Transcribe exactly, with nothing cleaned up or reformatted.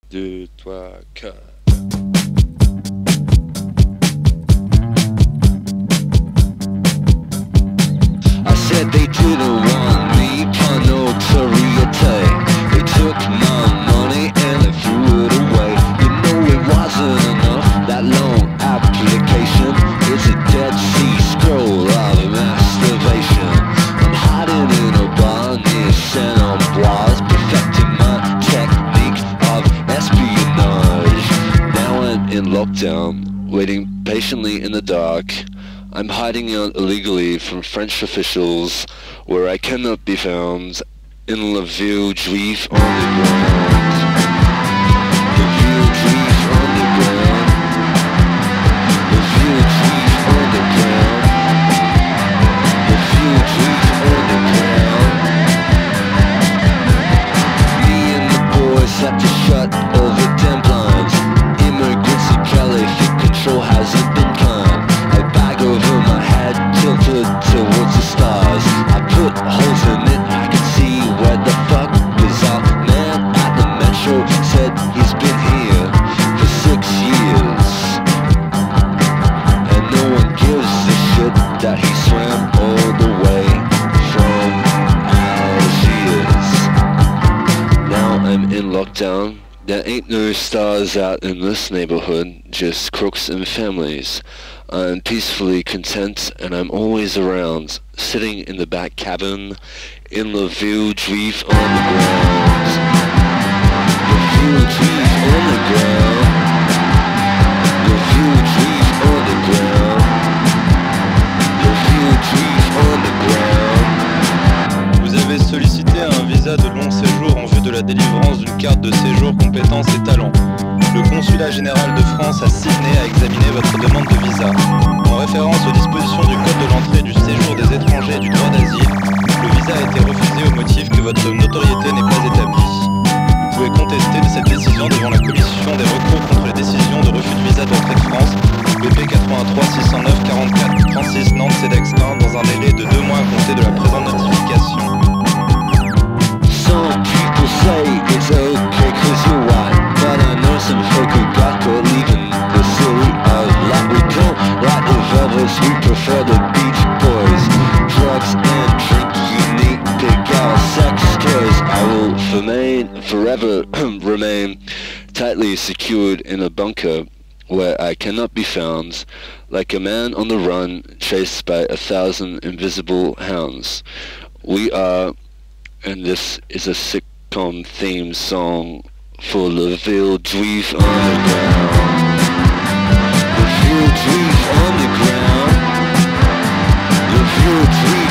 deux, trois, quatre. I said they didn't want me for notoriety. They took my money and they threw it away. You know it wasn't enough, that long application. It's a Dead Sea Scroll of masturbation. I'm hiding in a bar near Saint-Ambroise, perfecting my technique of espionage. Now I'm in lockdown, waiting patiently in the dark. I'm hiding out illegally from French officials where I cannot be found in La Ville Juif underground. La Ville Juif underground. La Ville Juif underground. La Ville Juif underground. Me and the boys have to shut all the damn blinds. Immigrants in Calais, fit control hasn't been kind. Over my head, tilted towards the stars. I put holes in it, I can see where the fuck is our man at the metro said he's been here for six years. And no one gives a shit that he swam all the way from Algiers. Now I'm in lockdown. There ain't no stars out in this neighborhood, just crooks and families. I'm peacefully content and I'm always around, sitting in the back cabin in La Ville Juif underground. La Ville Juif underground. La Ville Juif underground. La Ville Juif underground. Vous avez sollicité un visa de long séjour en vue de la délivrance d'une carte de séjour compétences et talents. Le consulat général de France à Sydney a examiné votre demande de visa. En référence aux dispositions du Code de l'entrée et du séjour des étrangers et du droit d'asile, le visa a été refusé au motif que votre notoriété n'est pas établie. Vous pouvez contester de cette décision devant la commission des recours contre les décisions de refus de visa d'entrée de France, B P quatre-vingt-trois six cent neuf quarante-quatre trente-six Nantes Cedex un, dans un délai de deux mois à compter de la présente notification. Some people say it's okay cause you're white, but I know some folk who got caught leaving the city of light. We don't like the velvets, we prefer the Beach Boys. Drugs and drink, unique, pick out sex toys. I will remain, forever remain tightly secured in a bunker where I cannot be found, like a man on the run, chased by a thousand invisible hounds. We are, and this is a sitcom theme song for La Ville Juif underground. La Ville Juif underground. La Ville Juif